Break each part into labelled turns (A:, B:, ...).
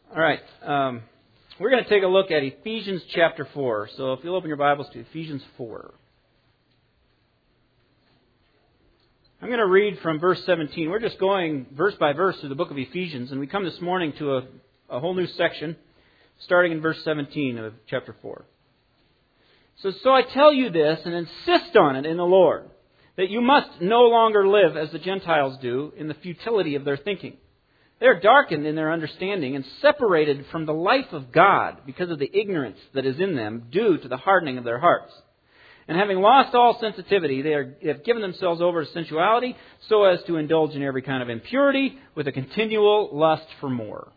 A: All right. We're going to take a look at Ephesians chapter 4. So if you'll open your Bibles to Ephesians 4. I'm going to read from verse 17. We're just going verse by verse through the book of Ephesians, and we come this morning to a whole new section, starting in verse 17 of chapter 4. So I tell you this, and insist on it in the Lord, that you must no longer live as the Gentiles do in the futility of their thinking. They are darkened in their understanding and separated from the life of God because of the ignorance that is in them due to the hardening of their hearts. And having lost all sensitivity, they have given themselves over to sensuality so as to indulge in every kind of impurity with a continual lust for more.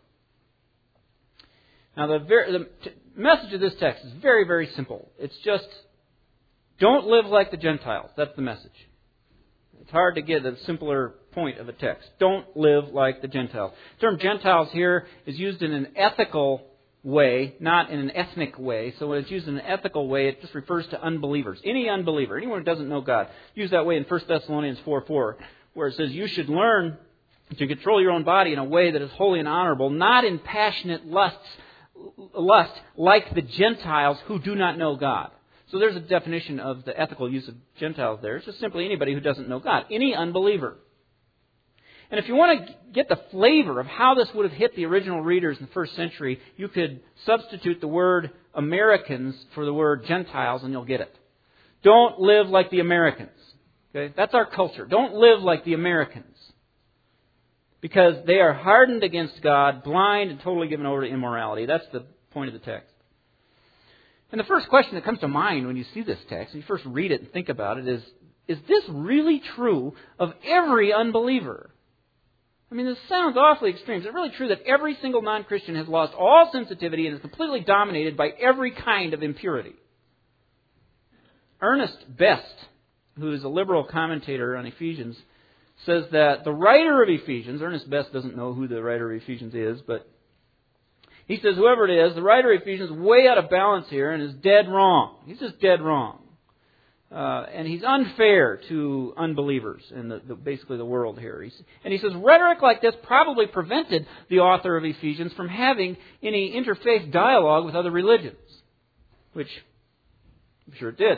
A: Now, the message of this text is very, very simple. It's just, don't live like the Gentiles. That's the message. It's hard to get a simpler point of a text. Don't live like the Gentiles. The term Gentiles here is used in an ethical way, not in an ethnic way. So when it's used in an ethical way, it just refers to unbelievers. Any unbeliever, anyone who doesn't know God. Used that way in 1 Thessalonians 4:4, where it says, you should learn to control your own body in a way that is holy and honorable, not in passionate lust like the Gentiles who do not know God. So there's a definition of the ethical use of Gentiles there. It's just simply anybody who doesn't know God. Any unbeliever. And if you want to get the flavor of how this would have hit the original readers in the first century, you could substitute the word Americans for the word Gentiles and you'll get it. Don't live like the Americans. Okay? That's our culture. Don't live like the Americans. Because they are hardened against God, blind and totally given over to immorality. That's the point of the text. And the first question that comes to mind when you see this text, and you first read it and think about it, is this really true of every unbeliever? I mean, this sounds awfully extreme. Is it really true that every single non-Christian has lost all sensitivity and is completely dominated by every kind of impurity? Ernest Best, who is a liberal commentator on Ephesians, says that the writer of Ephesians, Ernest Best doesn't know who the writer of Ephesians is, but he says whoever it is, the writer of Ephesians is way out of balance here and is dead wrong. He's just dead wrong. And he's unfair to unbelievers and basically the world here. And he says rhetoric like this probably prevented the author of Ephesians from having any interfaith dialogue with other religions, which I'm sure it did.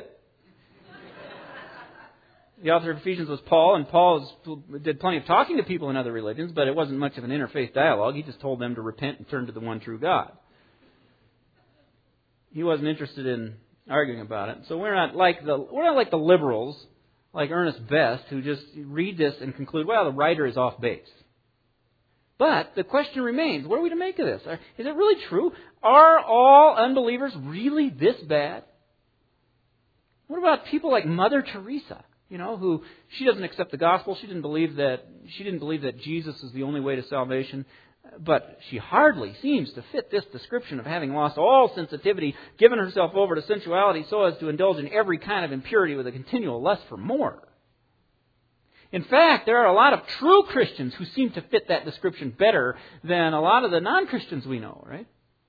A: The author of Ephesians was Paul, and Paul did plenty of talking to people in other religions, but it wasn't much of an interfaith dialogue. He just told them to repent and turn to the one true God. He wasn't interested in arguing about it. So we're not like the liberals, like Ernest Best, who just read this and conclude, well, the writer is off base. But the question remains, what are we to make of this? Is it really true? Are all unbelievers really this bad? What about people like Mother Teresa? Who she doesn't accept the gospel. She didn't believe that Jesus is the only way to salvation. But she hardly seems to fit this description of having lost all sensitivity, given herself over to sensuality so as to indulge in every kind of impurity with a continual lust for more. In fact, there are a lot of true Christians who seem to fit that description better than a lot of the non-Christians we know, right?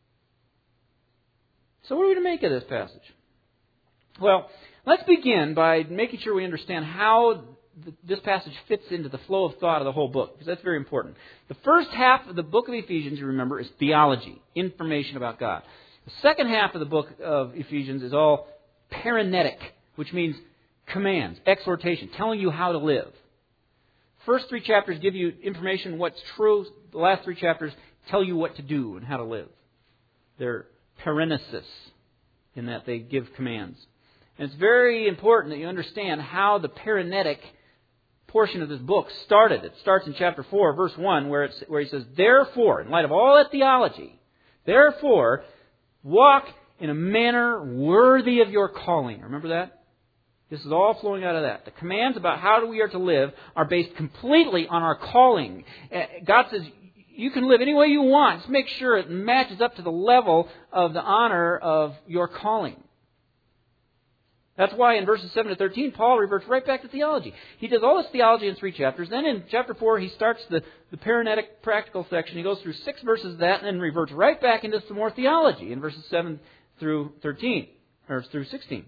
A: So what are we to make of this passage? Well, let's begin by making sure we understand how this passage fits into the flow of thought of the whole book, because that's very important. The first half of the book of Ephesians, you remember, is theology, information about God. The second half of the book of Ephesians is all paranetic, which means commands, exhortation, telling you how to live. First three chapters give you information what's true. The last three chapters tell you what to do and how to live. They're paranesis in that they give commands. And it's very important that you understand how the paranetic portion of this book started. It starts in chapter 4, verse 1, where he says, therefore, in light of all that theology, therefore, walk in a manner worthy of your calling. Remember that? This is all flowing out of that. The commands about how we are to live are based completely on our calling. God says, you can live any way you want. Just make sure it matches up to the level of the honor of your calling. That's why in verses 7 to 13, Paul reverts right back to theology. He does all this theology in 3 chapters. Then in chapter 4, he starts the paranetic practical section. He goes through 6 verses of that and then reverts right back into some more theology in verses 7 through 13, or through 16.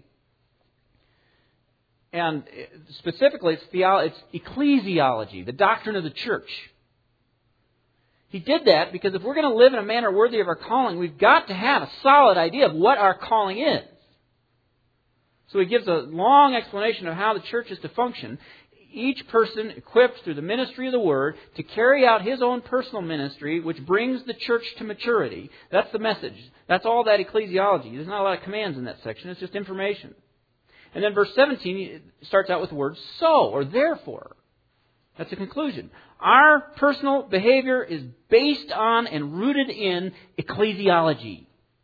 A: And specifically, it's ecclesiology, the doctrine of the church. He did that because if we're going to live in a manner worthy of our calling, we've got to have a solid idea of what our calling is. So he gives a long explanation of how the church is to function. Each person equipped through the ministry of the Word to carry out his own personal ministry, which brings the church to maturity. That's the message. That's all that ecclesiology. There's not a lot of commands in that section. It's just information. And then verse 17 starts out with the word so, or therefore. That's a conclusion. Our personal behavior is based on and rooted in ecclesiology.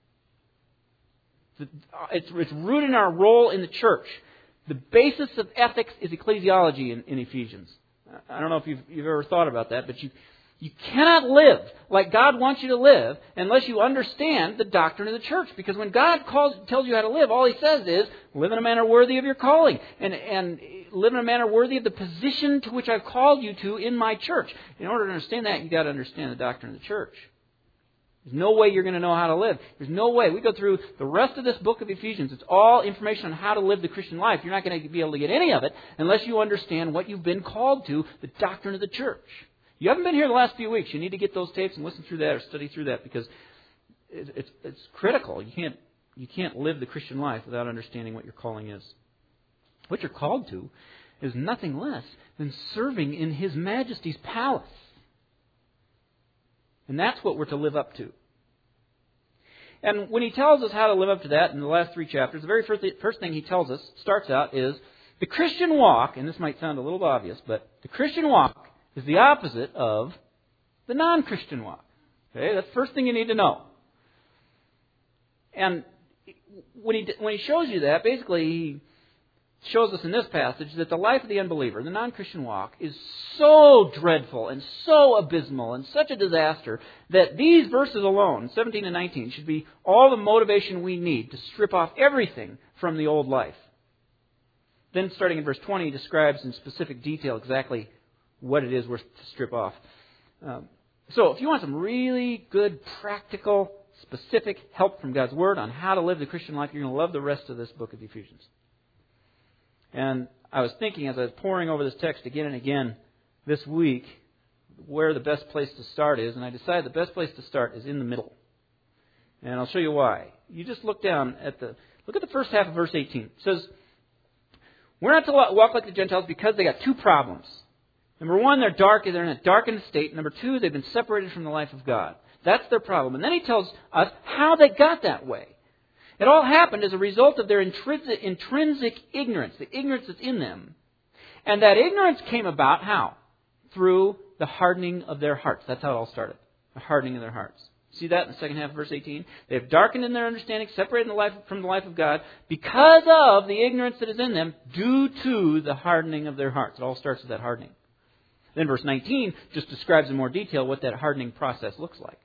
A: It's rooted in our role in the church. The basis of ethics is ecclesiology in Ephesians. I don't know if you've ever thought about that, but you cannot live like God wants you to live unless you understand the doctrine of the church. Because when God tells you how to live, all He says is, live in a manner worthy of your calling. And live in a manner worthy of the position to which I've called you to in my church. In order to understand that, you've got to understand the doctrine of the church. There's no way you're going to know how to live. There's no way. We go through the rest of this book of Ephesians. It's all information on how to live the Christian life. You're not going to be able to get any of it unless you understand what you've been called to, the doctrine of the church. You haven't been here the last few weeks. You need to get those tapes and listen through that or study through that because it's critical. You can't live the Christian life without understanding what your calling is. What you're called to is nothing less than serving in His Majesty's palace. And that's what we're to live up to. And when he tells us how to live up to that in the last 3 chapters, the very first thing he tells us, starts out, is the Christian walk, and this might sound a little obvious, but the Christian walk is the opposite of the non-Christian walk. Okay, that's the first thing you need to know. And when he shows you that, basically he shows us in this passage that the life of the unbeliever, the non-Christian walk, is so dreadful and so abysmal and such a disaster that these verses alone, 17 and 19, should be all the motivation we need to strip off everything from the old life. Then starting in verse 20, he describes in specific detail exactly what it is we're to strip off. So if you want some really good, practical, specific help from God's Word on how to live the Christian life, you're going to love the rest of this book of Ephesians. And I was thinking as I was poring over this text again and again this week where the best place to start is, and I decided the best place to start is in the middle. And I'll show you why. You just look at the first half of verse 18. It says, we're not to walk like the Gentiles because they got 2 problems. Number 1, they're in a darkened state. Number 2, they've been separated from the life of God. That's their problem. And then he tells us how they got that way. It all happened as a result of their intrinsic ignorance, the ignorance that's in them. And that ignorance came about how? Through the hardening of their hearts. That's how it all started. The hardening of their hearts. See that in the second half of verse 18? They have darkened in their understanding, separated from the life of God because of the ignorance that is in them due to the hardening of their hearts. It all starts with that hardening. Then verse 19 just describes in more detail what that hardening process looks like.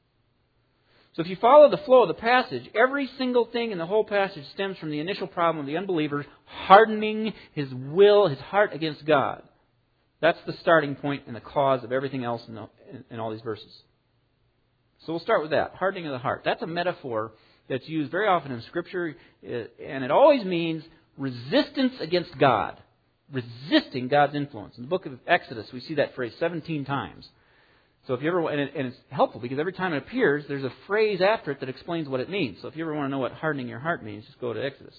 A: So if you follow the flow of the passage, every single thing in the whole passage stems from the initial problem of the unbeliever hardening his will, his heart against God. That's the starting point and the cause of everything else in all these verses. So we'll start with that, hardening of the heart. That's a metaphor that's used very often in Scripture, and it always means resistance against God, resisting God's influence. In the book of Exodus, we see that phrase 17 times. So if you ever, and it's helpful because every time it appears, there's a phrase after it that explains what it means. So if you ever want to know what hardening your heart means, just go to Exodus.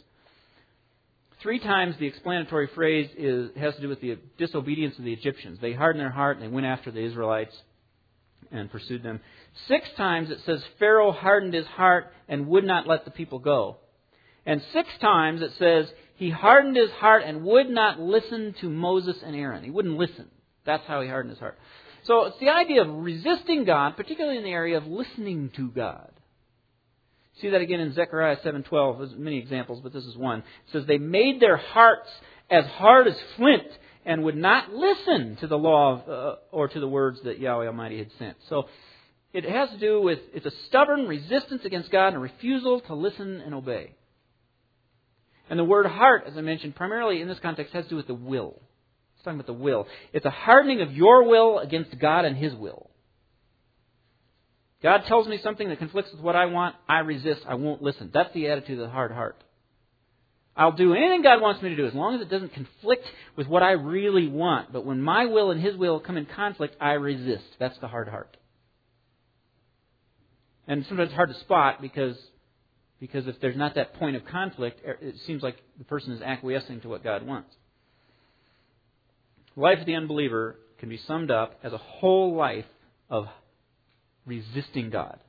A: 3 times the explanatory phrase has to do with the disobedience of the Egyptians. They hardened their heart and they went after the Israelites and pursued them. 6 times it says Pharaoh hardened his heart and would not let the people go. And 6 times it says he hardened his heart and would not listen to Moses and Aaron. He wouldn't listen. That's how he hardened his heart. So it's the idea of resisting God, particularly in the area of listening to God. See that again in Zechariah 7:12. There's many examples, but this is one. It says, they made their hearts as hard as flint and would not listen to the law or to the words that Yahweh Almighty had sent. So it has to do with, it's a stubborn resistance against God and a refusal to listen and obey. And the word heart, as I mentioned, primarily in this context has to do with the will. It's talking about the will. It's a hardening of your will against God and His will. God tells me something that conflicts with what I want. I resist. I won't listen. That's the attitude of the hard heart. I'll do anything God wants me to do as long as it doesn't conflict with what I really want. But when my will and His will come in conflict, I resist. That's the hard heart. And sometimes it's hard to spot because if there's not that point of conflict, it seems like the person is acquiescing to what God wants. The life of the unbeliever can be summed up as a whole life of resisting God.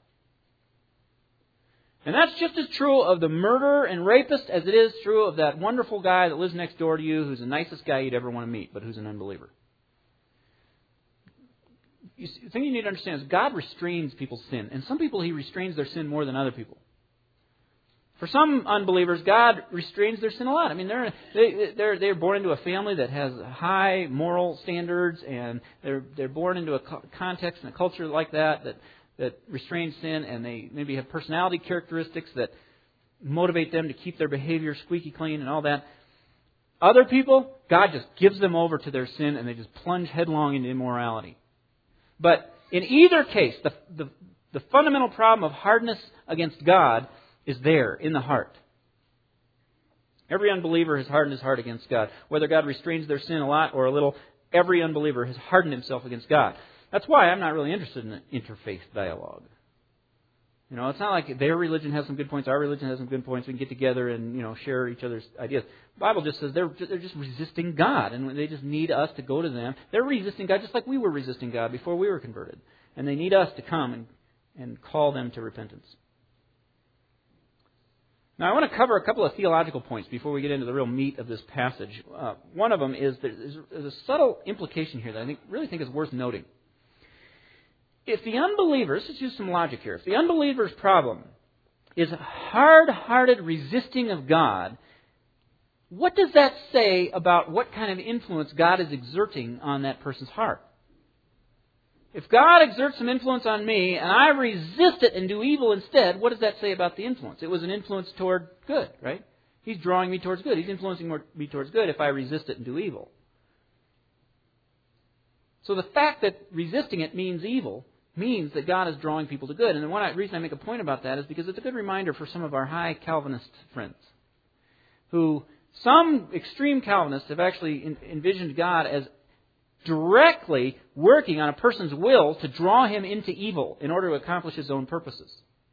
A: And that's just as true of the murderer and rapist as it is true of that wonderful guy that lives next door to you who's the nicest guy you'd ever want to meet, but who's an unbeliever. The thing you need to understand is God restrains people's sin. And some people He restrains their sin more than other people. For some unbelievers, God restrains their sin a lot. I mean, they're born into a family that has high moral standards, and they're born into a context and a culture like that restrains sin, and they maybe have personality characteristics that motivate them to keep their behavior squeaky clean and all that. Other people, God just gives them over to their sin, and they just plunge headlong into immorality. But in either case, the fundamental problem of hardness against God is there in the heart. Every unbeliever has hardened his heart against God. Whether God restrains their sin a lot or a little, every unbeliever has hardened himself against God. That's why I'm not really interested in an interfaith dialogue. You know, it's not like their religion has some good points, our religion has some good points. We can get together and, share each other's ideas. The Bible just says they're just resisting God, and they just need us to go to them. They're resisting God just like we were resisting God before we were converted. And they need us to come and call them to repentance. Now, I want to cover a couple of theological points before we get into the real meat of this passage. One of them is there's a subtle implication here that I really think is worth noting. If the unbeliever, let's use some logic here. If the unbeliever's problem is hard-hearted resisting of God, what does that say about what kind of influence God is exerting on that person's heart? If God exerts some influence on me and I resist it and do evil instead, what does that say about the influence? It was an influence toward good, right? He's drawing me towards good. He's influencing me towards good if I resist it and do evil. So the fact that resisting it means evil means that God is drawing people to good. And the reason I make a point about that is because it's a good reminder for some of our high Calvinist friends who some extreme Calvinists have actually envisioned God as directly working on a person's will to draw him into evil in order to accomplish his own purposes.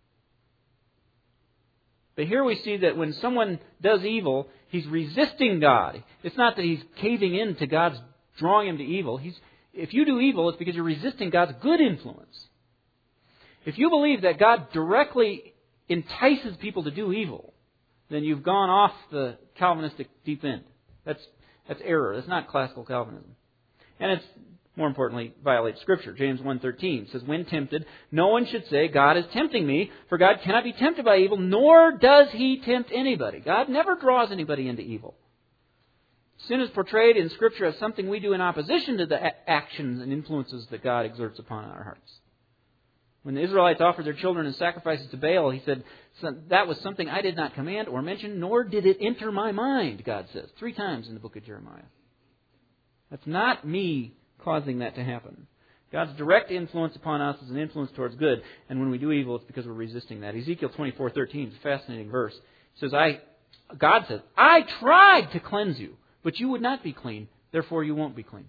A: But here we see that when someone does evil, he's resisting God. It's not that he's caving in to God's drawing him to evil. If you do evil, it's because you're resisting God's good influence. If you believe that God directly entices people to do evil, then you've gone off the Calvinistic deep end. That's error. That's not classical Calvinism. And it's, more importantly, violates Scripture. James 1:13 says, when tempted, no one should say, God is tempting me, for God cannot be tempted by evil, nor does He tempt anybody. God never draws anybody into evil. Sin is portrayed in Scripture as something we do in opposition to the actions and influences that God exerts upon our hearts. When the Israelites offered their children as sacrifices to Baal, He said, that was something I did not command or mention, nor did it enter my mind, God says, 3 times in the book of Jeremiah. That's not me causing that to happen. God's direct influence upon us is an influence towards good, and when we do evil, it's because we're resisting that. Ezekiel 24:13 is a fascinating verse. It says, God says, I tried to cleanse you, but you would not be clean, therefore you won't be clean.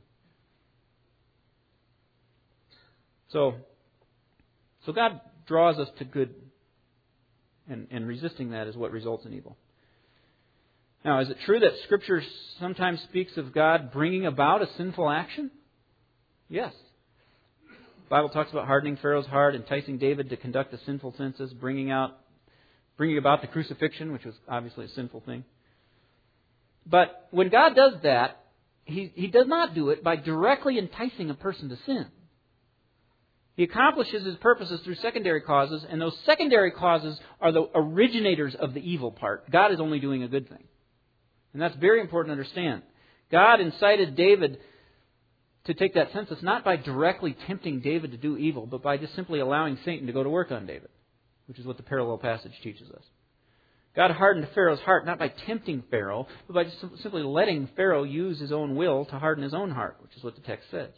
A: So God draws us to good, and resisting that is what results in evil. Now, is it true that Scripture sometimes speaks of God bringing about a sinful action? Yes. The Bible talks about hardening Pharaoh's heart, enticing David to conduct the sinful census, bringing about the crucifixion, which was obviously a sinful thing. But when God does that, He does not do it by directly enticing a person to sin. He accomplishes His purposes through secondary causes, and those secondary causes are the originators of the evil part. God is only doing a good thing. And that's very important to understand. God incited David to take that census not by directly tempting David to do evil, but by just simply allowing Satan to go to work on David, which is what the parallel passage teaches us. God hardened Pharaoh's heart not by tempting Pharaoh, but by just simply letting Pharaoh use his own will to harden his own heart, which is what the text says.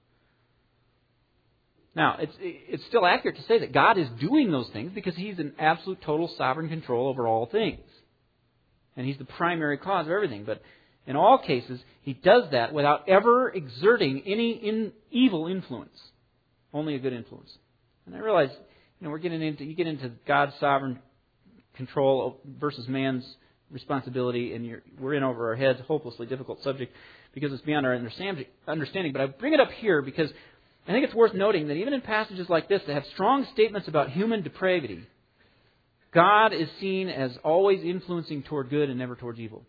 A: Now, it's still accurate to say that God is doing those things because He's in absolute total sovereign control over all things. And He's the primary cause of everything. But in all cases, He does that without ever exerting any evil influence. Only a good influence. And I realize, we're getting into, you get into God's sovereign control versus man's responsibility, and we're in over our heads, hopelessly difficult subject because it's beyond our understanding. But I bring it up here because I think it's worth noting that even in passages like this that have strong statements about human depravity, God is seen as always influencing toward good and never towards evil.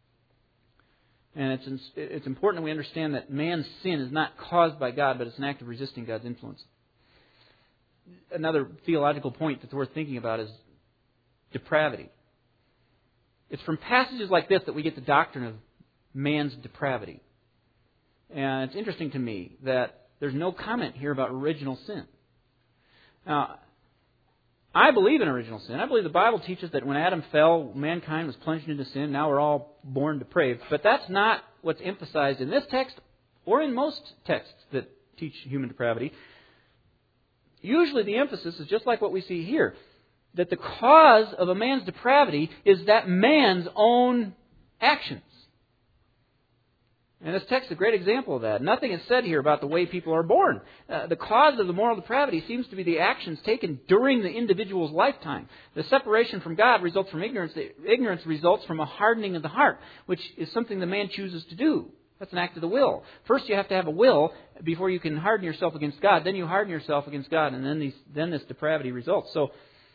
A: And it's important that we understand that man's sin is not caused by God, but it's an act of resisting God's influence. Another theological point that's worth thinking about is depravity. It's from passages like this that we get the doctrine of man's depravity. And it's interesting to me that there's no comment here about original sin. Now, I believe in original sin. I believe the Bible teaches that when Adam fell, mankind was plunged into sin. Now we're all born depraved. But that's not what's emphasized in this text or in most texts that teach human depravity. Usually the emphasis is just like what we see here, that the cause of a man's depravity is that man's own actions. And this text is a great example of that. Nothing is said here about the way people are born. The cause of the moral depravity seems to be the actions taken during the individual's lifetime. The separation from God results from ignorance. The ignorance results from a hardening of the heart, which is something the man chooses to do. That's an act of the will. First you have to have a will before you can harden yourself against God. Then you harden yourself against God, and then this depravity results. So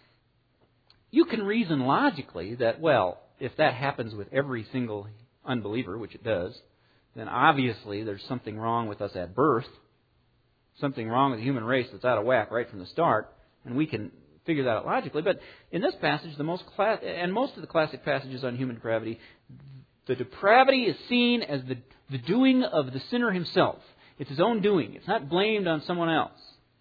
A: you can reason logically that, well, if that happens with every single unbeliever, which it does, then obviously there's something wrong with us at birth, something wrong with the human race that's out of whack right from the start, and we can figure that out logically. But in this passage, most of the classic passages on human depravity, the depravity is seen as the doing of the sinner himself. It's his own doing. It's not blamed on someone else.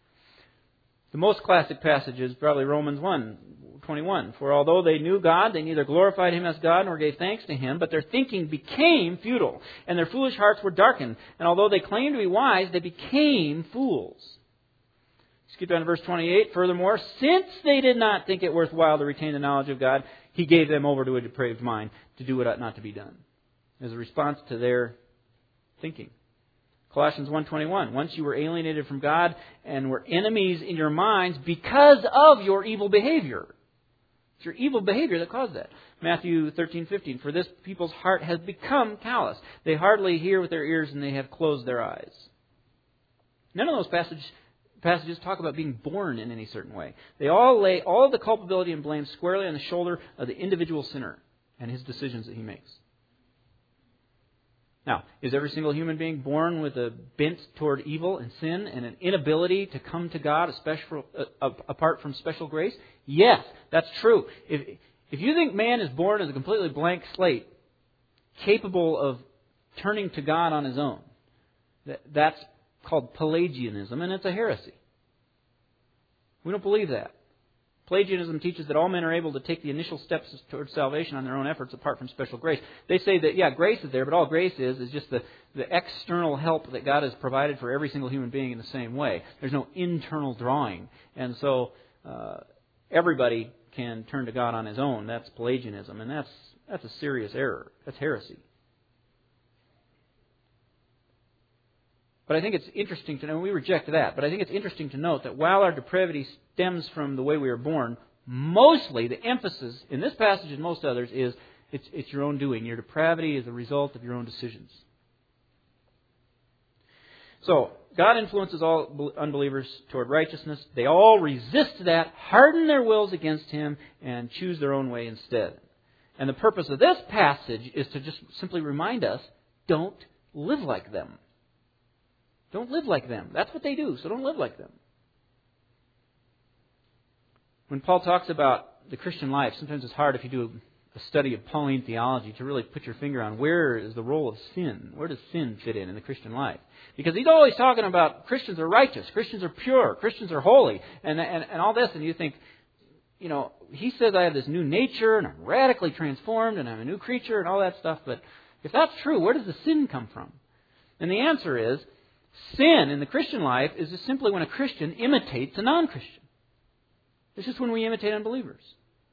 A: The most classic passage is probably Romans 1:21. For although they knew God, they neither glorified Him as God nor gave thanks to Him, but their thinking became futile, and their foolish hearts were darkened. And although they claimed to be wise, they became fools. Skip down to verse 28. Furthermore, since they did not think it worthwhile to retain the knowledge of God, He gave them over to a depraved mind to do what ought not to be done. As a response to their thinking. Colossians 1:21. Once you were alienated from God and were enemies in your minds because of your evil behavior. It's your evil behavior that caused that. Matthew 13:15. For this people's heart has become callous. They hardly hear with their ears and they have closed their eyes. None of those passages talk about being born in any certain way. They all lay all of the culpability and blame squarely on the shoulder of the individual sinner and his decisions that he makes. Now, is every single human being born with a bent toward evil and sin and an inability to come to God apart from special grace? Yes, that's true. If you think man is born as a completely blank slate, capable of turning to God on his own, that's called Pelagianism, and it's a heresy. We don't believe that. Pelagianism teaches that all men are able to take the initial steps towards salvation on their own efforts apart from special grace. They say that, yeah, grace is there, but all grace is just the external help that God has provided for every single human being in the same way. There's no internal drawing. And so everybody can turn to God on his own. That's Pelagianism, and that's a serious error. That's heresy. But I think it's interesting to know, we reject that, but I think it's interesting to note that while our depravity stems from the way we are born, mostly the emphasis in this passage and most others is it's your own doing. Your depravity is a result of your own decisions. So, God influences all unbelievers toward righteousness. They all resist that, harden their wills against Him, and choose their own way instead. And the purpose of this passage is to just simply remind us, don't live like them. Don't live like them. That's what they do, so don't live like them. When Paul talks about the Christian life, sometimes it's hard if you do a study of Pauline theology to really put your finger on where is the role of sin. Where does sin fit in the Christian life? Because he's always talking about Christians are righteous, Christians are pure, Christians are holy, and all this, and you think, you know, he says I have this new nature, and I'm radically transformed, and I'm a new creature, and all that stuff, but if that's true, where does the sin come from? And the answer is, sin in the Christian life is just simply when a Christian imitates a non-Christian. It's just when we imitate unbelievers.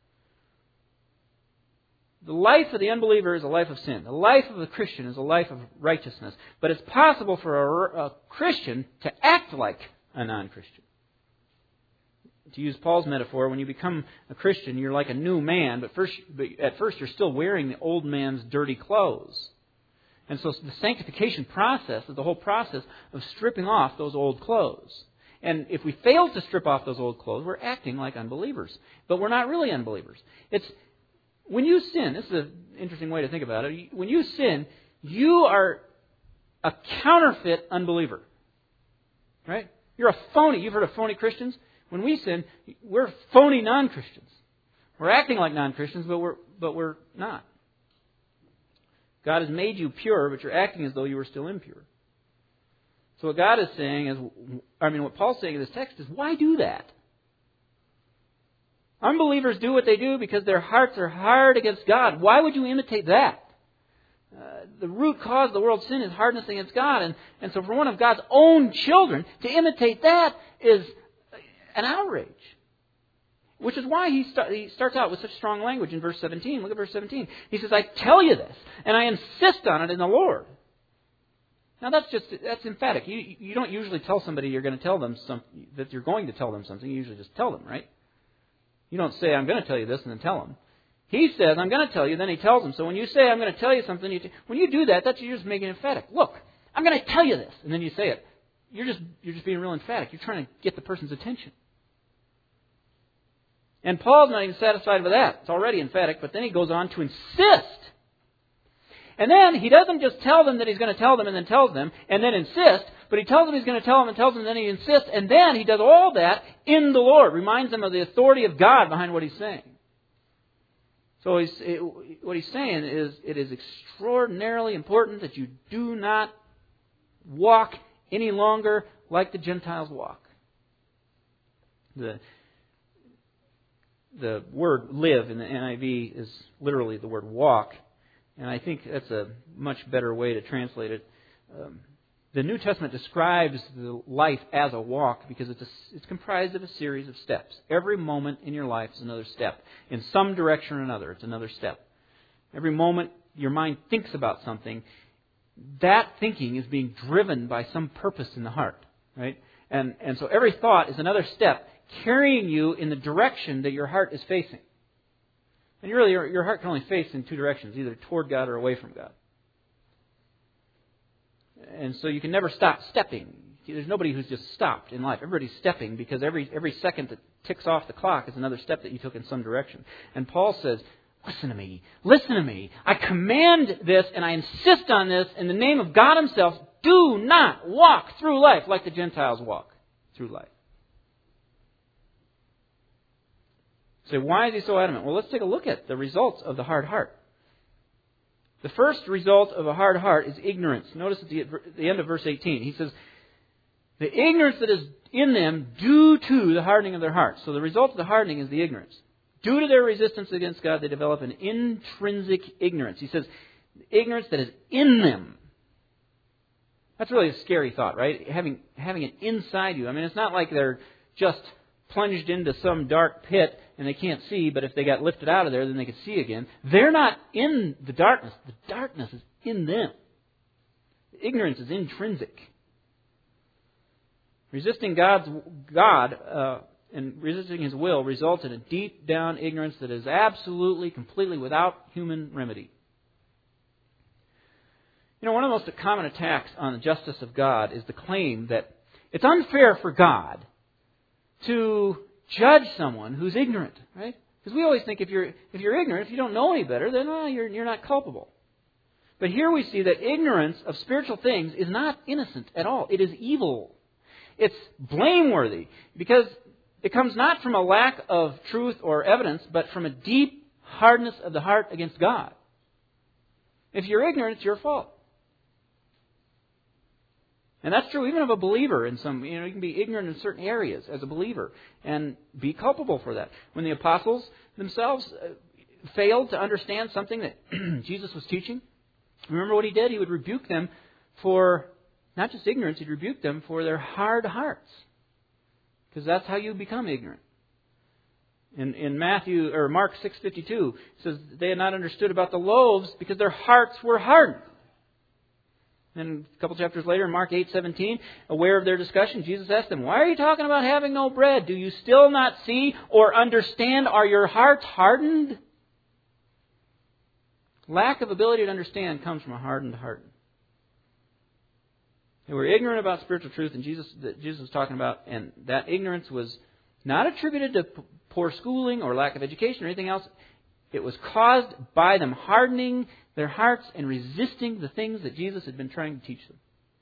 A: The life of the unbeliever is a life of sin. The life of the Christian is a life of righteousness. But it's possible for a Christian to act like a non-Christian. to use Paul's metaphor, when you become a Christian, you're like a new man, but at first you're still wearing the old man's dirty clothes. And so the sanctification process is the whole process of stripping off those old clothes. And if we fail to strip off those old clothes, we're acting like unbelievers. But we're not really unbelievers. It's when you sin, this is an interesting way to think about it. When you sin, you are a counterfeit unbeliever. Right? You're a phony. You've heard of phony Christians? When we sin, we're phony non-Christians. We're acting like non-Christians, but we're not. God has made you pure, but you're acting as though you were still impure. So what God is saying is, what Paul's saying in this text is, why do that? Unbelievers do what they do because their hearts are hard against God. Why would you imitate that? The root cause of the world's sin is hardness against God. And so for one of God's own children to imitate that is an outrage. Which is why he starts out with such strong language in verse 17. Look at verse 17. He says, I tell you this, and I insist on it in the Lord. Now that's emphatic. You don't usually tell somebody you're going to tell them something, that you're going to tell them something. You usually just tell them, right? You don't say, I'm going to tell you this, and then tell them. He says, I'm going to tell you, then he tells them. So when you say, I'm going to tell you something, when you do that, you're just making it emphatic. Look, I'm going to tell you this, and then you say it. You're just being real emphatic. You're trying to get the person's attention. And Paul's not even satisfied with that. It's already emphatic, but then he goes on to insist. And then he doesn't just tell them that he's going to tell them and then tells them and then insist, but he tells them he's going to tell them and tells them and then he insists, and then he does all that in the Lord. Reminds them of the authority of God behind what he's saying. So what he's saying is it is extraordinarily important that you do not walk any longer like the Gentiles walk. The word live in the NIV is literally the word walk. And I think that's a much better way to translate it. The New Testament describes the life as a walk because it's comprised of a series of steps. Every moment in your life is another step. In some direction or another, it's another step. Every moment your mind thinks about something, that thinking is being driven by some purpose in the heart. Right? And so every thought is another step carrying you in the direction that your heart is facing. And really, your heart can only face in two directions, either toward God or away from God. And so you can never stop stepping. There's nobody who's just stopped in life. Everybody's stepping because every second that ticks off the clock is another step that you took in some direction. And Paul says, listen to me. I command this and I insist on this in the name of God Himself. Do not walk through life like the Gentiles walk through life. So why is he so adamant? Well, let's take a look at the results of the hard heart. The first result of a hard heart is ignorance. Notice at the end of verse 18, he says, the ignorance that is in them due to the hardening of their hearts. So the result of the hardening is the ignorance. Due to their resistance against God, they develop an intrinsic ignorance. He says, ignorance that is in them. That's really a scary thought, right? Having it inside you. I mean, it's not like they're just plunged into some dark pit and they can't see, but if they got lifted out of there, then they could see again. They're not in the darkness. The darkness is in them. Ignorance is intrinsic. Resisting God and resisting His will results in a deep down ignorance that is absolutely, completely without human remedy. You know, one of the most common attacks on the justice of God is the claim that it's unfair for God to judge someone who's ignorant, right? Because we always think if you're ignorant, if you don't know any better, then you're not culpable. But here we see that ignorance of spiritual things is not innocent at all. It is evil. It's blameworthy because it comes not from a lack of truth or evidence, but from a deep hardness of the heart against God. If you're ignorant, it's your fault. And that's true even of a believer in some, you can be ignorant in certain areas as a believer and be culpable for that. When the apostles themselves failed to understand something that Jesus was teaching, remember what He did? He would rebuke them for not just ignorance, He'd rebuke them for their hard hearts. Because that's how you become ignorant. In Mark 6:52, it says they had not understood about the loaves because their hearts were hardened. And a couple chapters later, in Mark 8:17, aware of their discussion, Jesus asked them, "Why are you talking about having no bread? Do you still not see or understand? Are your hearts hardened?" Lack of ability to understand comes from a hardened heart. They were ignorant about spiritual truth, and Jesus was talking about, and that ignorance was not attributed to poor schooling or lack of education or anything else. It was caused by them hardening their hearts and resisting the things that Jesus had been trying to teach them.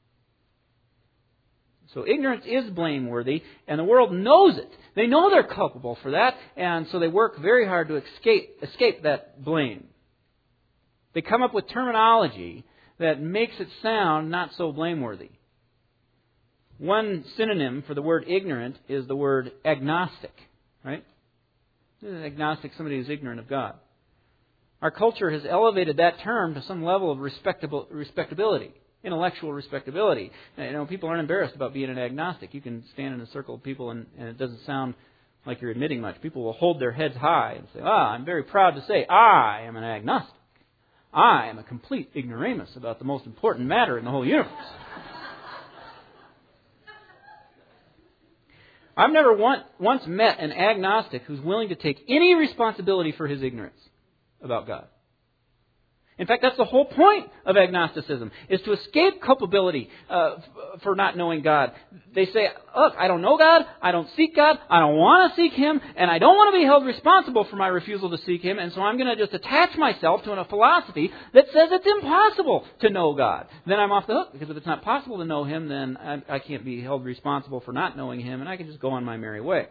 A: So ignorance is blameworthy, and the world knows it. They know they're culpable for that, and so they work very hard to escape that blame. They come up with terminology that makes it sound not so blameworthy. One synonym for the word ignorant is the word agnostic, right? Agnostic, somebody who's ignorant of God. Our culture has elevated that term to some level of respectability, intellectual respectability. People aren't embarrassed about being an agnostic. You can stand in a circle of people and it doesn't sound like you're admitting much. People will hold their heads high and say, I'm very proud to say I am an agnostic. I am a complete ignoramus about the most important matter in the whole universe. I've never once met an agnostic who's willing to take any responsibility for his ignorance about God. In fact, that's the whole point of agnosticism, is to escape culpability for not knowing God. They say, look, I don't know God, I don't seek God, I don't want to seek Him, and I don't want to be held responsible for my refusal to seek Him, and so I'm going to just attach myself to a philosophy that says it's impossible to know God. Then I'm off the hook, because if it's not possible to know Him, then I can't be held responsible for not knowing Him, and I can just go on my merry way.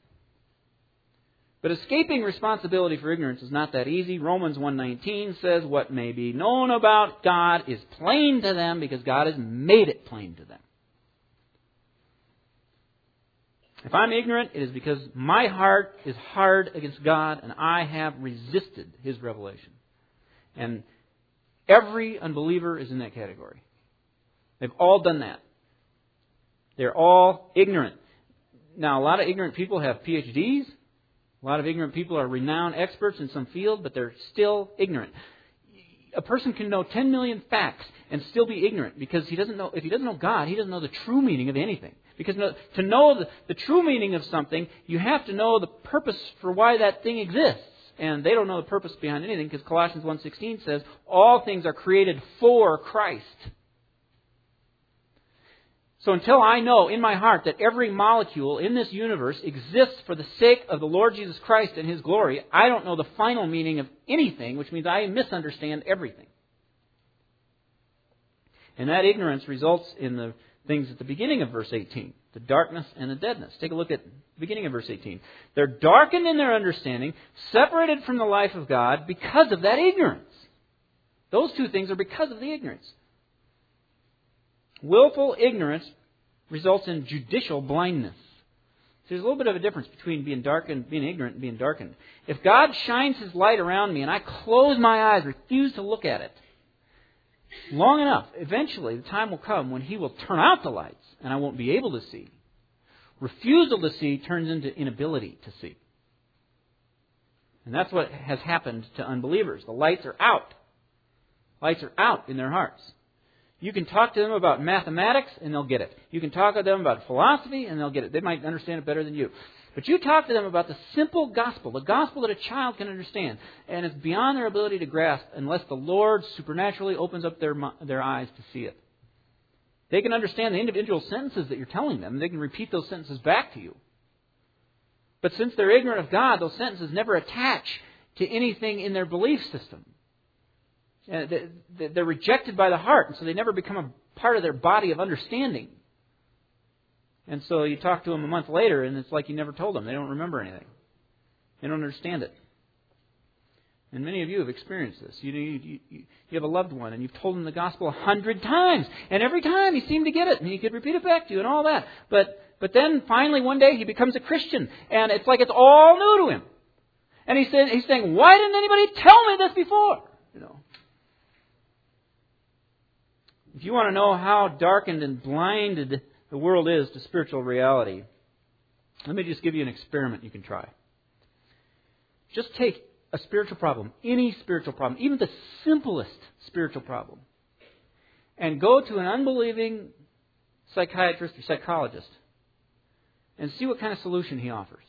A: But escaping responsibility for ignorance is not that easy. Romans 1:19 says, what may be known about God is plain to them because God has made it plain to them. If I'm ignorant, it is because my heart is hard against God and I have resisted His revelation. And every unbeliever is in that category. They've all done that. They're all ignorant. Now, a lot of ignorant people have PhDs. A lot of ignorant people are renowned experts in some field, but they're still ignorant. A person can know 10 million facts and still be ignorant because he doesn't know. If he doesn't know God, he doesn't know the true meaning of anything. Because to know the true meaning of something, you have to know the purpose for why that thing exists. And they don't know the purpose behind anything because Colossians 1:16 says, all things are created for Christ. So until I know in my heart that every molecule in this universe exists for the sake of the Lord Jesus Christ and His glory, I don't know the final meaning of anything, which means I misunderstand everything. And that ignorance results in the things at the beginning of verse 18, the darkness and the deadness. Take a look at the beginning of verse 18. They're darkened in their understanding, separated from the life of God because of that ignorance. Those two things are because of the ignorance. Willful ignorance results in judicial blindness. So there's a little bit of a difference between being ignorant and being darkened. If God shines His light around me and I close my eyes, refuse to look at it, long enough, eventually the time will come when He will turn out the lights and I won't be able to see. Refusal to see turns into inability to see. And that's what has happened to unbelievers. The lights are out. Lights are out in their hearts. You can talk to them about mathematics and they'll get it. You can talk to them about philosophy and they'll get it. They might understand it better than you. But you talk to them about the simple gospel, the gospel that a child can understand, and it's beyond their ability to grasp unless the Lord supernaturally opens up their eyes to see it. They can understand the individual sentences that you're telling them. They can repeat those sentences back to you. But since they're ignorant of God, those sentences never attach to anything in their belief system. They're rejected by the heart, and so they never become a part of their body of understanding. And so you talk to them a month later, and it's like you never told them. They don't remember anything. They don't understand it. And many of you have experienced this. You have a loved one, and you've told them the gospel 100 times, and every time he seemed to get it, and he could repeat it back to you, and all that. But then finally one day he becomes a Christian, and it's like it's all new to him. And he's saying, "Why didn't anybody tell me this before?" If you want to know how darkened and blinded the world is to spiritual reality, let me just give you an experiment you can try. Just take a spiritual problem, any spiritual problem, even the simplest spiritual problem, and go to an unbelieving psychiatrist or psychologist and see what kind of solution he offers.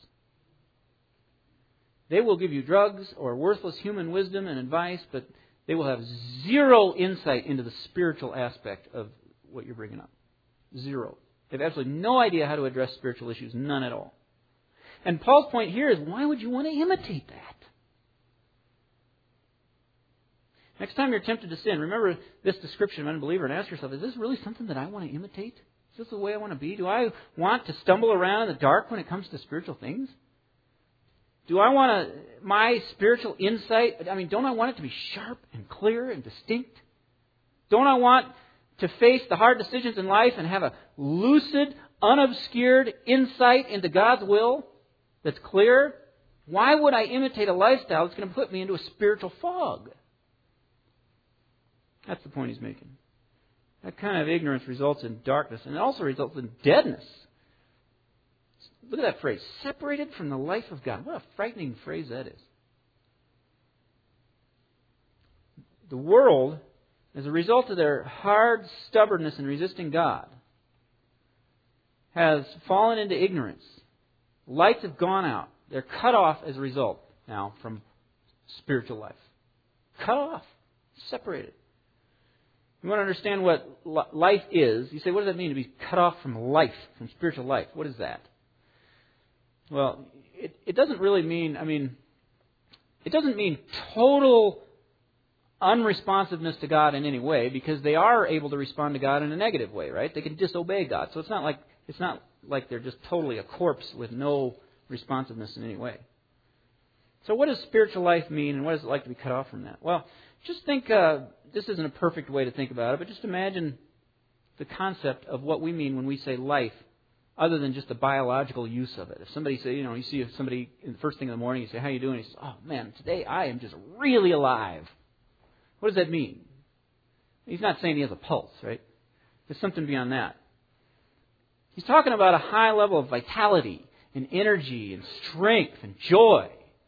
A: They will give you drugs or worthless human wisdom and advice, but they will have zero insight into the spiritual aspect of what you're bringing up. Zero. They have absolutely no idea how to address spiritual issues, none at all. And Paul's point here is, why would you want to imitate that? Next time you're tempted to sin, remember this description of unbeliever and ask yourself, is this really something that I want to imitate? Is this the way I want to be? Do I want to stumble around in the dark when it comes to spiritual things? Do I want my spiritual insight, don't I want it to be sharp and clear and distinct? Don't I want to face the hard decisions in life and have a lucid, unobscured insight into God's will that's clear? Why would I imitate a lifestyle that's going to put me into a spiritual fog? That's the point he's making. That kind of ignorance results in darkness, and it also results in deadness. Look at that phrase, separated from the life of God. What a frightening phrase that is. The world, as a result of their hard stubbornness in resisting God, has fallen into ignorance. Lights have gone out. They're cut off as a result now from spiritual life. Cut off. Separated. You want to understand what life is. You say, what does that mean to be cut off from life, from spiritual life? What is that? Well, it doesn't really mean, it doesn't mean total unresponsiveness to God in any way, because they are able to respond to God in a negative way, right? They can disobey God. So it's not like they're just totally a corpse with no responsiveness in any way. So what does spiritual life mean, and what is it like to be cut off from that? Well, just think, this isn't a perfect way to think about it, but just imagine the concept of what we mean when we say life, other than just the biological use of it. If somebody say, you see somebody in the first thing in the morning, you say, how you doing? He says, oh man, today I am just really alive. What does that mean? He's not saying he has a pulse, right? There's something beyond that. He's talking about a high level of vitality and energy and strength and joy.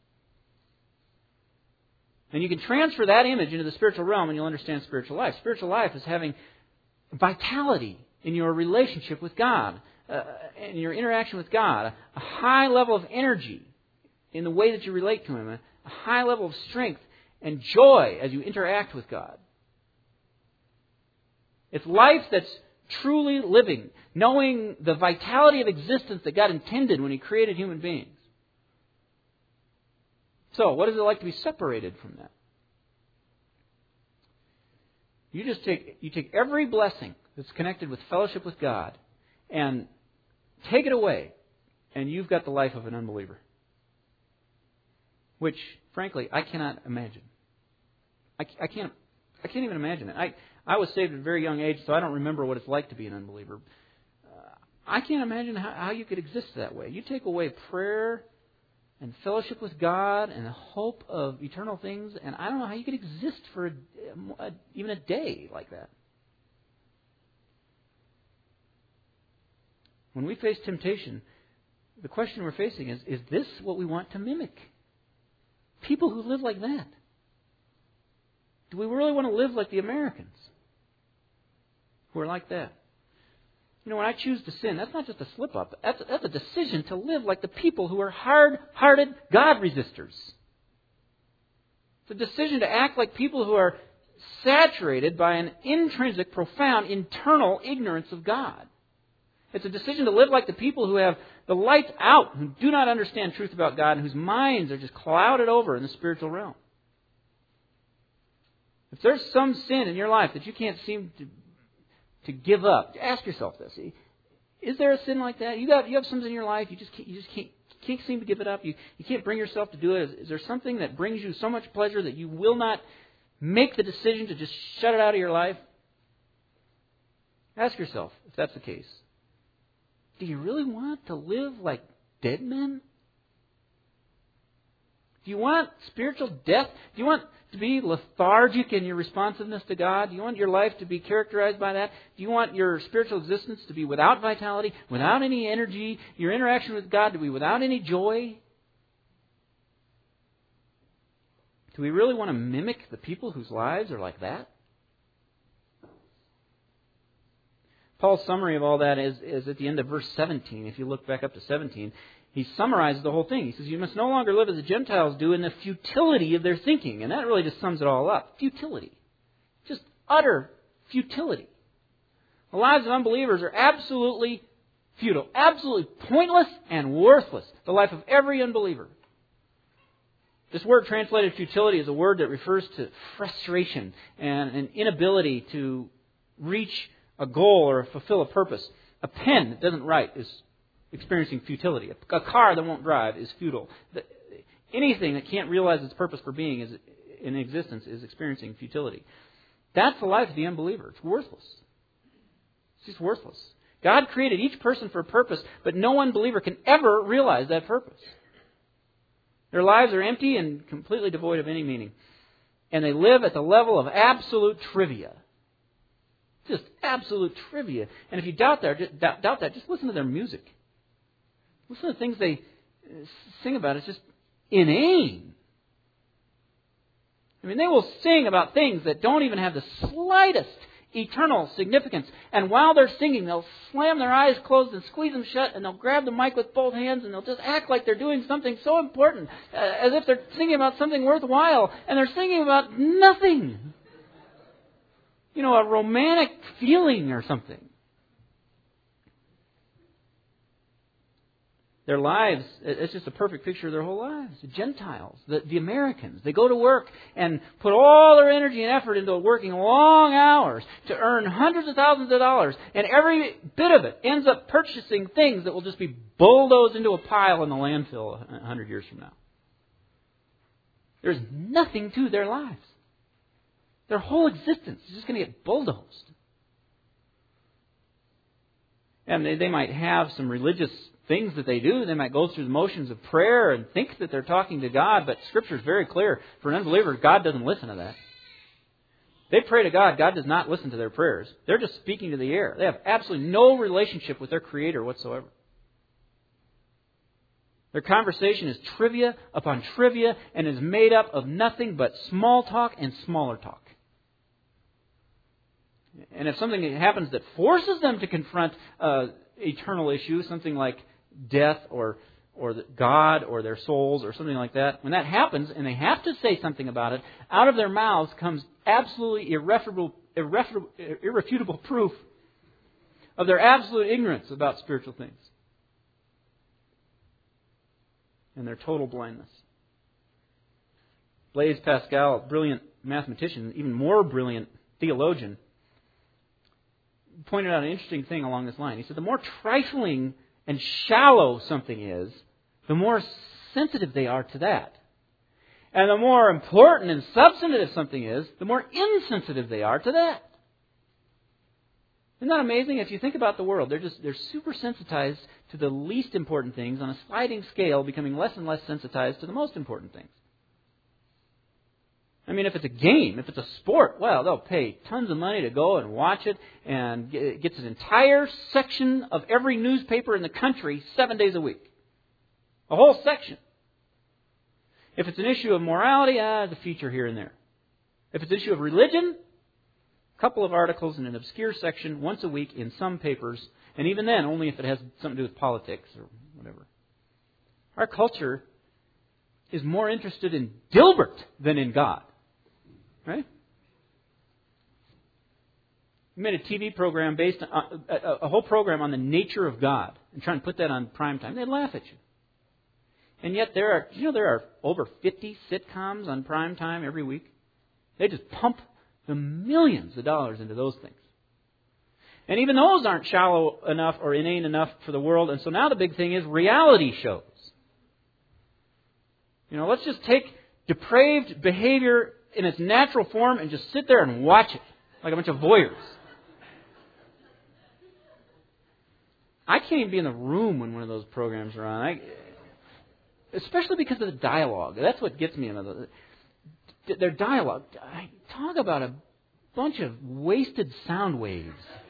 A: And you can transfer that image into the spiritual realm and you'll understand spiritual life. Spiritual life is having vitality in your relationship with God, in your interaction with God, a high level of energy in the way that you relate to Him, a high level of strength and joy as you interact with God. It's life that's truly living, knowing the vitality of existence that God intended when He created human beings. So, what is it like to be separated from that? You take every blessing that's connected with fellowship with God and take it away, and you've got the life of an unbeliever. Which, frankly, I cannot imagine. I can't even imagine it. I was saved at a very young age, so I don't remember what it's like to be an unbeliever. I can't imagine how you could exist that way. You take away prayer and fellowship with God and the hope of eternal things, and I don't know how you could exist for even a day like that. When we face temptation, the question we're facing is this what we want to mimic? People who live like that. Do we really want to live like the Americans who are like that? When I choose to sin, that's not just a slip-up. That's a decision to live like the people who are hard-hearted God resistors. It's a decision to act like people who are saturated by an intrinsic, profound, internal ignorance of God. It's a decision to live like the people who have the lights out, who do not understand truth about God, and whose minds are just clouded over in the spiritual realm. If there's some sin in your life that you can't seem to give up, ask yourself this. Is there a sin like that? You have something in your life, you just can't seem to give it up. You can't bring yourself to do it. Is there something that brings you so much pleasure that you will not make the decision to just shut it out of your life? Ask yourself if that's the case. Do you really want to live like dead men? Do you want spiritual death? Do you want to be lethargic in your responsiveness to God? Do you want your life to be characterized by that? Do you want your spiritual existence to be without vitality, without any energy, your interaction with God to be without any joy? Do we really want to mimic the people whose lives are like that? Paul's summary of all that is at the end of verse 17. If you look back up to 17, he summarizes the whole thing. He says, you must no longer live as the Gentiles do in the futility of their thinking. And that really just sums it all up. Futility. Just utter futility. The lives of unbelievers are absolutely futile, absolutely pointless and worthless. The life of every unbeliever. This word translated futility is a word that refers to frustration and an inability to reach a goal or fulfill a purpose. A pen that doesn't write is experiencing futility. A car that won't drive is futile. Anything that can't realize its purpose for being in existence is experiencing futility. That's the life of the unbeliever. It's worthless. It's just worthless. God created each person for a purpose, but no unbeliever can ever realize that purpose. Their lives are empty and completely devoid of any meaning. And they live at the level of absolute trivia. Just absolute trivia. And if you doubt that, just listen to their music. Listen to the things they sing about. It's just inane. I mean, they will sing about things that don't even have the slightest eternal significance. And while they're singing, they'll slam their eyes closed and squeeze them shut, and they'll grab the mic with both hands, and they'll just act like they're doing something so important, as if they're singing about something worthwhile, and they're singing about nothing. You know, a romantic feeling or something. Their lives, it's just a perfect picture of their whole lives. The Gentiles, the Americans, they go to work and put all their energy and effort into working long hours to earn hundreds of thousands of dollars. And every bit of it ends up purchasing things that will just be bulldozed into a pile in the landfill 100 years from now. There's nothing to their lives. Their whole existence is just going to get bulldozed. And they might have some religious things that they do. They might go through the motions of prayer and think that they're talking to God, but Scripture is very clear. For an unbeliever, God doesn't listen to that. They pray to God. God does not listen to their prayers. They're just speaking to the air. They have absolutely no relationship with their Creator whatsoever. Their conversation is trivia upon trivia and is made up of nothing but small talk and smaller talk. And if something happens that forces them to confront eternal issues, something like death or God or their souls or something like that, when that happens and they have to say something about it, out of their mouths comes absolutely irrefutable proof of their absolute ignorance about spiritual things and their total blindness. Blaise Pascal, a brilliant mathematician, even more brilliant theologian, pointed out an interesting thing along this line. He said the more trifling and shallow something is, the more sensitive they are to that. And the more important and substantive something is, the more insensitive they are to that. Isn't that amazing? If you think about the world, they're super sensitized to the least important things on a sliding scale, becoming less and less sensitized to the most important things. I mean, if it's a game, if it's a sport, well, they'll pay tons of money to go and watch it, and it gets an entire section of every newspaper in the country 7 days a week. A whole section. If it's an issue of morality, the feature here and there. If it's an issue of religion, a couple of articles in an obscure section once a week in some papers, and even then, only if it has something to do with politics or whatever. Our culture is more interested in Dilbert than in God. Right? We made a TV program based on a whole program on the nature of God and trying to put that on prime time. They'd laugh at you. And yet there are over 50 sitcoms on prime time every week. They just pump the millions of dollars into those things. And even those aren't shallow enough or inane enough for the world. And so now the big thing is reality shows. You know, let's just take depraved behavior in its natural form and just sit there and watch it like a bunch of voyeurs. I can't even be in the room when one of those programs are on. Especially because of the dialogue. That's what gets me. Their dialogue. Talk about a bunch of wasted sound waves.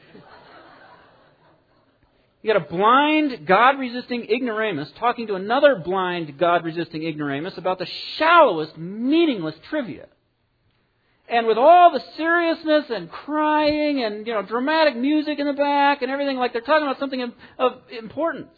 A: You got a blind, God-resisting ignoramus talking to another blind, God-resisting ignoramus about the shallowest, meaningless trivia. And with all the seriousness and crying and, dramatic music in the back and everything, like they're talking about something of importance.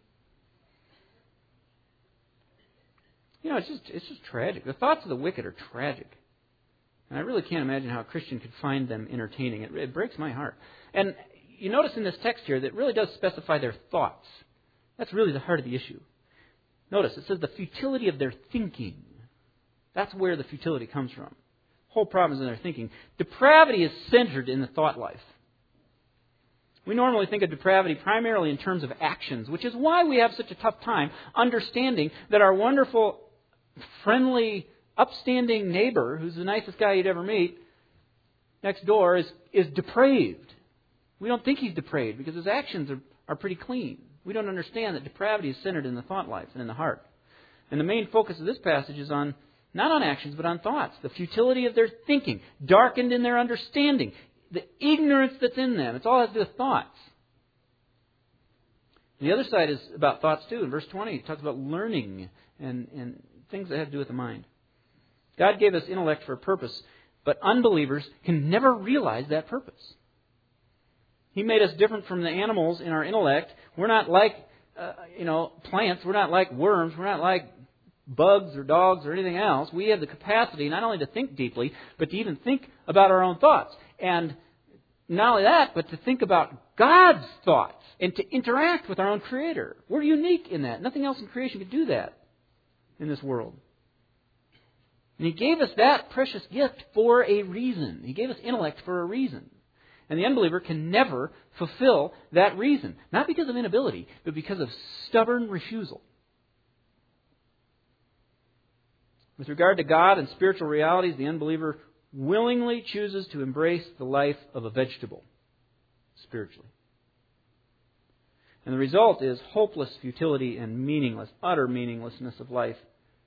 A: It's just tragic. The thoughts of the wicked are tragic. And I really can't imagine how a Christian could find them entertaining. It breaks my heart. And you notice in this text here that it really does specify their thoughts. That's really the heart of the issue. Notice, it says the futility of their thinking. That's where the futility comes from. The whole problem is in their thinking. Depravity is centered in the thought life. We normally think of depravity primarily in terms of actions, which is why we have such a tough time understanding that our wonderful, friendly, upstanding neighbor, who's the nicest guy you'd ever meet, next door, is depraved. We don't think he's depraved because his actions are pretty clean. We don't understand that depravity is centered in the thought life and in the heart. And the main focus of this passage is on not on actions, but on thoughts. The futility of their thinking, darkened in their understanding, the ignorance that's in them. It's all has to do with thoughts. And the other side is about thoughts too. In verse 20, it talks about learning and things that have to do with the mind. God gave us intellect for a purpose, but unbelievers can never realize that purpose. He made us different from the animals in our intellect. We're not like, plants. We're not like worms. We're not like bugs or dogs or anything else. We have the capacity not only to think deeply, but to even think about our own thoughts. And not only that, but to think about God's thoughts and to interact with our own Creator. We're unique in that. Nothing else in creation could do that in this world. And He gave us that precious gift for a reason. He gave us intellect for a reason. And the unbeliever can never fulfill that reason. Not because of inability, but because of stubborn refusal. With regard to God and spiritual realities, the unbeliever willingly chooses to embrace the life of a vegetable, spiritually. And the result is hopeless futility and utter meaninglessness of life.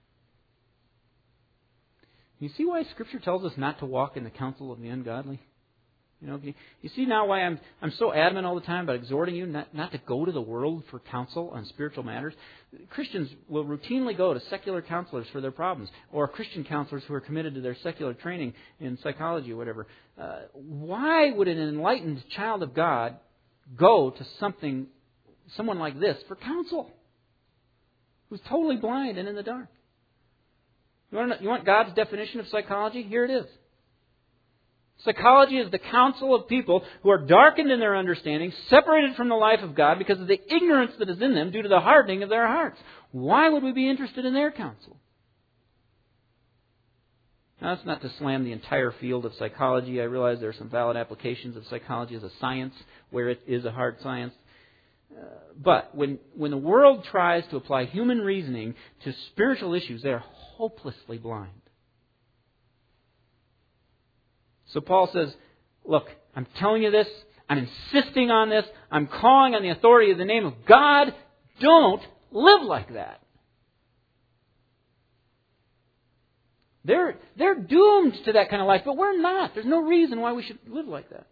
A: You see why Scripture tells us not to walk in the counsel of the ungodly? You see now why I'm so adamant all the time about exhorting you not to go to the world for counsel on spiritual matters. Christians will routinely go to secular counselors for their problems, or Christian counselors who are committed to their secular training in psychology or whatever. Why would an enlightened child of God go to someone like this for counsel, who's totally blind and in the dark? You want God's definition of psychology? Here it is. Psychology is the counsel of people who are darkened in their understanding, separated from the life of God because of the ignorance that is in them due to the hardening of their hearts. Why would we be interested in their counsel? Now, that's not to slam the entire field of psychology. I realize there are some valid applications of psychology as a science where it is a hard science. But when the world tries to apply human reasoning to spiritual issues, they are hopelessly blind. So Paul says, look, I'm telling you this. I'm insisting on this. I'm calling on the authority of the name of God. Don't live like that. They're doomed to that kind of life, but we're not. There's no reason why we should live like that.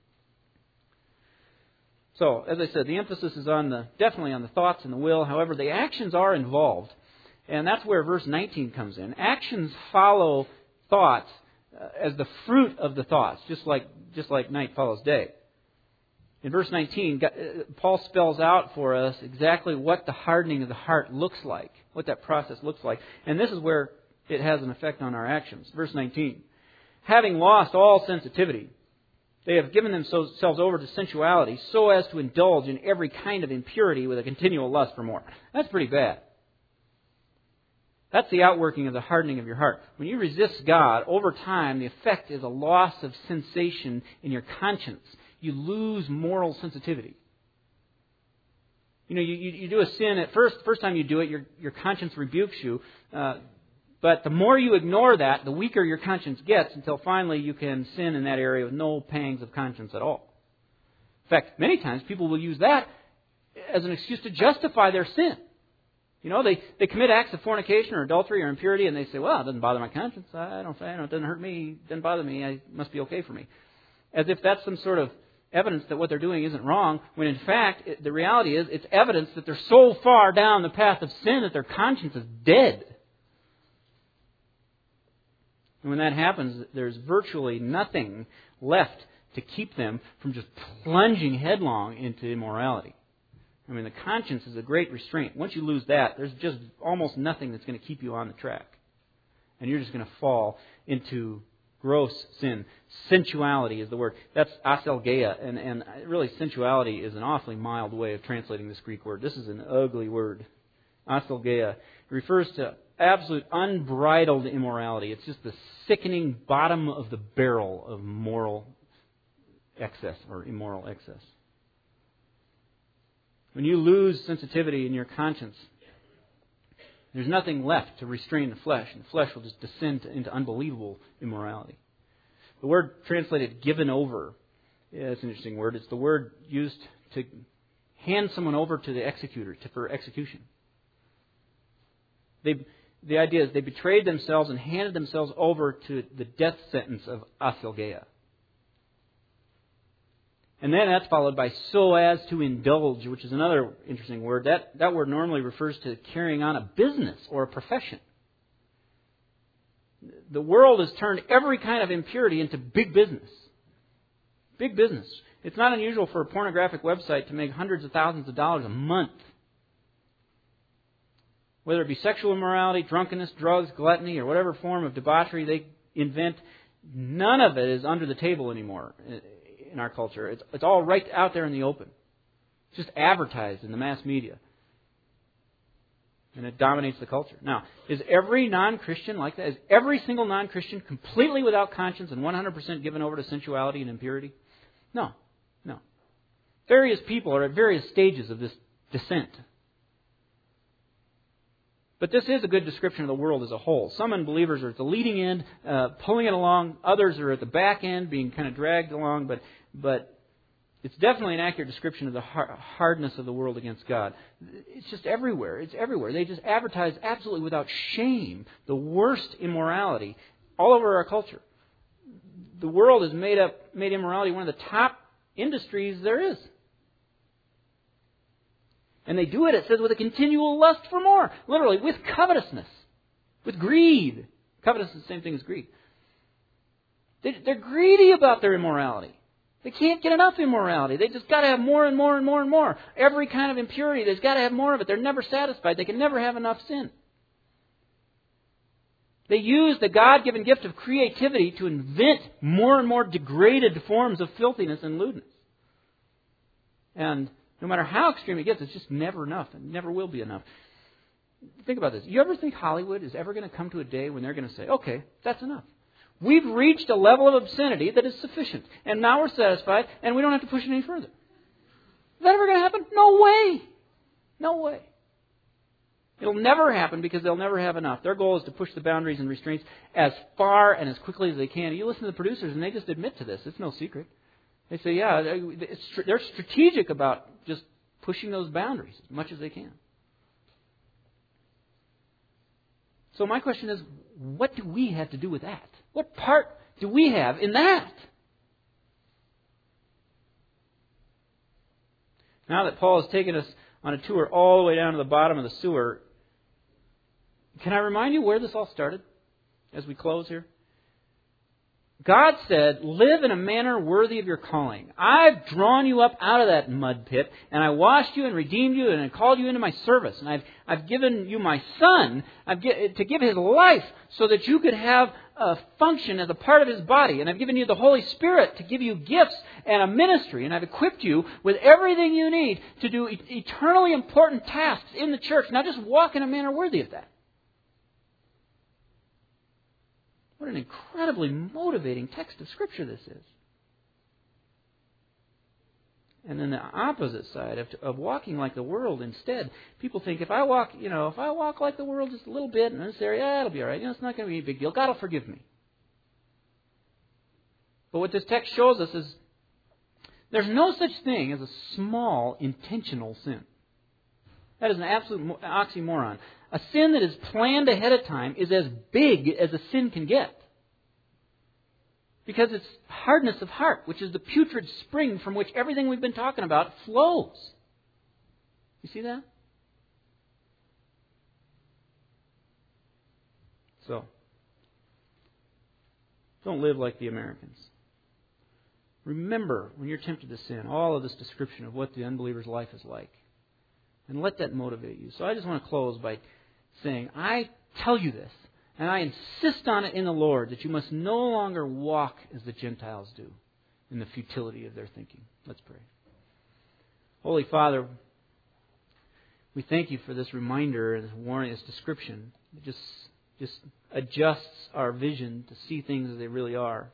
A: So, as I said, the emphasis is definitely on the thoughts and the will. However, the actions are involved. And that's where verse 19 comes in. Actions follow thoughts as the fruit of the thoughts, just like night follows day. In verse 19, Paul spells out for us exactly what the hardening of the heart looks like, what that process looks like. And this is where it has an effect on our actions. Verse 19, having lost all sensitivity, they have given themselves over to sensuality so as to indulge in every kind of impurity with a continual lust for more. That's pretty bad. That's the outworking of the hardening of your heart. When you resist God, over time, the effect is a loss of sensation in your conscience. You lose moral sensitivity. You do a sin at first time you do it, your conscience rebukes you. But the more you ignore that, the weaker your conscience gets until finally you can sin in that area with no pangs of conscience at all. In fact, many times people will use that as an excuse to justify their sin. They commit acts of fornication or adultery or impurity, and they say, well, it doesn't bother my conscience. It doesn't hurt me. It doesn't bother me. It must be okay for me. As if that's some sort of evidence that what they're doing isn't wrong, when in fact, the reality is it's evidence that they're so far down the path of sin that their conscience is dead. And when that happens, there's virtually nothing left to keep them from just plunging headlong into immorality. I mean, the conscience is a great restraint. Once you lose that, there's just almost nothing that's going to keep you on the track. And you're just going to fall into gross sin. Sensuality is the word. That's aselgeia. And really, sensuality is an awfully mild way of translating this Greek word. This is an ugly word. Aselgeia. It refers to absolute unbridled immorality. It's just the sickening bottom of the barrel of moral excess or immoral excess. When you lose sensitivity in your conscience, there's nothing left to restrain the flesh, and the flesh will just descend into unbelievable immorality. The word translated given over, it's an interesting word. It's the word used to hand someone over to the executor for execution. The idea is they betrayed themselves and handed themselves over to the death sentence of aselgeia. And then that's followed by so as to indulge, which is another interesting word. That word normally refers to carrying on a business or a profession. The world has turned every kind of impurity into big business. Big business. It's not unusual for a pornographic website to make hundreds of thousands of dollars a month. Whether it be sexual immorality, drunkenness, drugs, gluttony, or whatever form of debauchery they invent, none of it is under the table anymore in our culture. It's all right out there in the open. It's just advertised in the mass media. And it dominates the culture. Now, is every non-Christian like that? Is every single non-Christian completely without conscience and 100% given over to sensuality and impurity? No. No. Various people are at various stages of this descent. But this is a good description of the world as a whole. Some unbelievers are at the leading end, pulling it along. Others are at the back end, being kind of dragged along. But it's definitely an accurate description of the hardness of the world against God. It's just everywhere. It's everywhere. They just advertise absolutely without shame the worst immorality all over our culture. The world has made immorality one of the top industries there is. And they do it, it says, with a continual lust for more. Literally, with covetousness. With greed. Covetousness is the same thing as greed. They're greedy about their immorality. They can't get enough immorality. They just got to have more and more and more and more. Every kind of impurity, they've got to have more of it. They're never satisfied. They can never have enough sin. They use the God-given gift of creativity to invent more and more degraded forms of filthiness and lewdness. And no matter how extreme it gets, it's just never enough. It never will be enough. Think about this. You ever think Hollywood is ever going to come to a day when they're going to say, okay, that's enough. We've reached a level of obscenity that is sufficient. And now we're satisfied and we don't have to push it any further. Is that ever going to happen? No way. No way. It'll never happen because they'll never have enough. Their goal is to push the boundaries and restraints as far and as quickly as they can. You listen to the producers and they just admit to this. It's no secret. They say, yeah, they're strategic about just pushing those boundaries as much as they can. So my question is, what do we have to do with that? What part do we have in that? Now that Paul has taken us on a tour all the way down to the bottom of the sewer, can I remind you where this all started as we close here? God said, live in a manner worthy of your calling. I've drawn you up out of that mud pit, and I washed you and redeemed you, and I called you into my service. And I've given you my Son to give His life so that you could have a function as a part of His body. And I've given you the Holy Spirit to give you gifts and a ministry. And I've equipped you with everything you need to do eternally important tasks in the church. Now just walk in a manner worthy of that. What an incredibly motivating text of Scripture this is. And then the opposite side of walking like the world instead. People think if I walk like the world just a little bit in this area, it'll be all right. It's not going to be a big deal. God will forgive me. But what this text shows us is there's no such thing as a small intentional sin. That is an absolute oxymoron. A sin that is planned ahead of time is as big as a sin can get. Because it's hardness of heart, which is the putrid spring from which everything we've been talking about flows. You see that? So, Don't live like the Americans. Remember, when you're tempted to sin, all of this description of what the unbeliever's life is like. And let that motivate you. So I just want to close by saying, I tell you this, and I insist on it in the Lord, that you must no longer walk as the Gentiles do in the futility of their thinking. Let's pray. Holy Father, we thank you for this reminder, this warning, this description. It just adjusts our vision to see things as they really are.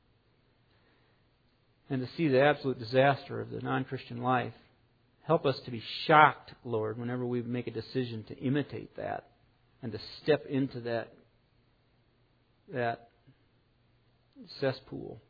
A: And to see the absolute disaster of the non-Christian life. Help us to be shocked, Lord, whenever we make a decision to imitate that and to step into that cesspool.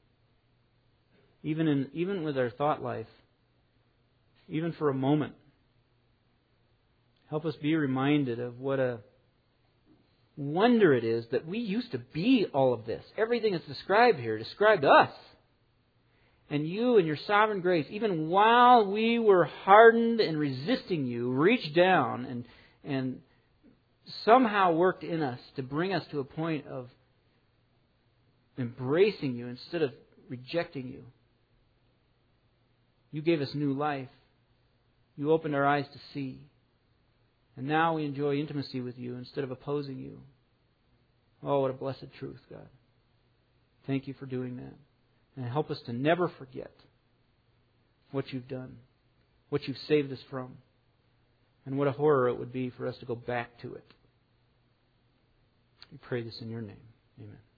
A: Even with our thought life, even for a moment. Help us be reminded of what a wonder it is that we used to be all of this. Everything that's described here described us. And you in your sovereign grace, even while we were hardened and resisting you, reached down and somehow worked in us to bring us to a point of embracing you instead of rejecting you. You gave us new life. You opened our eyes to see. And now we enjoy intimacy with you instead of opposing you. Oh, what a blessed truth, God. Thank you for doing that. And help us to never forget what you've done, what you've saved us from, and what a horror it would be for us to go back to it. We pray this in your name. Amen.